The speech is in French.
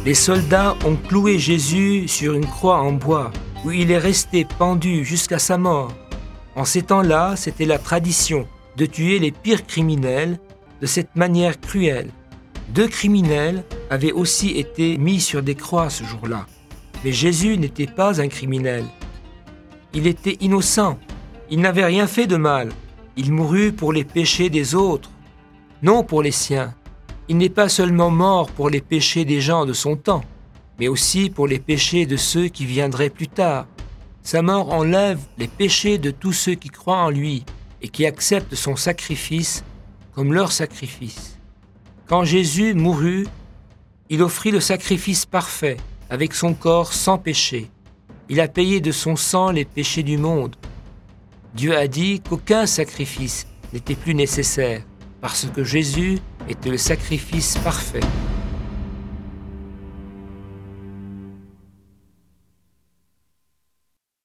Les soldats ont cloué Jésus sur une croix en bois, où il est resté pendu jusqu'à sa mort. En ces temps-là, c'était la tradition de tuer les pires criminels de cette manière cruelle. 2 criminels avaient aussi été mis sur des croix ce jour-là. Mais Jésus n'était pas un criminel. Il était innocent. Il n'avait rien fait de mal. Il mourut pour les péchés des autres, non pour les siens. Il n'est pas seulement mort pour les péchés des gens de son temps, mais aussi pour les péchés de ceux qui viendraient plus tard. Sa mort enlève les péchés de tous ceux qui croient en lui et qui acceptent son sacrifice comme leur sacrifice. Quand Jésus mourut, il offrit le sacrifice parfait, avec son corps sans péché. Il a payé de son sang les péchés du monde. Dieu a dit qu'aucun sacrifice n'était plus nécessaire, parce que Jésus était le sacrifice parfait.